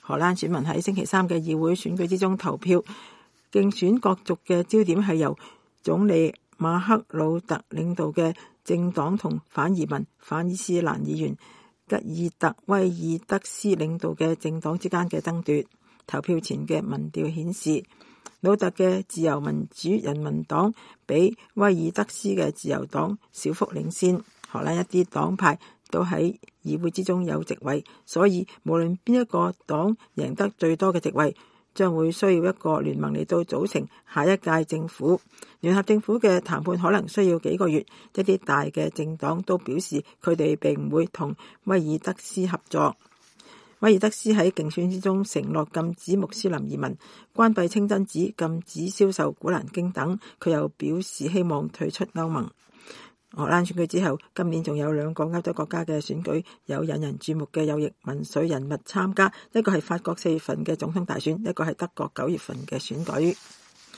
荷蘭選民喺星期三嘅議會選舉之中投票，競選角逐嘅焦點係由總理馬克魯特領導嘅政黨同反移民反伊斯蘭議員吉爾特威爾德斯領導嘅政黨之間嘅爭奪。投票前嘅民調顯示，魯特嘅自由民主人民黨比威爾德斯嘅自由黨小幅領先。荷蘭一啲黨派都喺議會之中有席位，所以無論邊一個黨贏得最多嘅席位，將會需要一個聯盟嚟到組成下一屆政府。聯合政府嘅談判可能需要幾個月。一啲大嘅政黨都表示佢哋並唔會同威爾德斯合作。威爾德斯喺競選之中承諾禁止穆斯林移民、關閉清真寺、禁止銷售古蘭經等。佢又表示希望退出歐盟。荷蘭選舉之後，今年仲有2個歐洲國家嘅選舉有引人注目嘅右翼民粹人物參加，一個係法國4月份嘅總統大選，一個係德國9月份嘅選舉。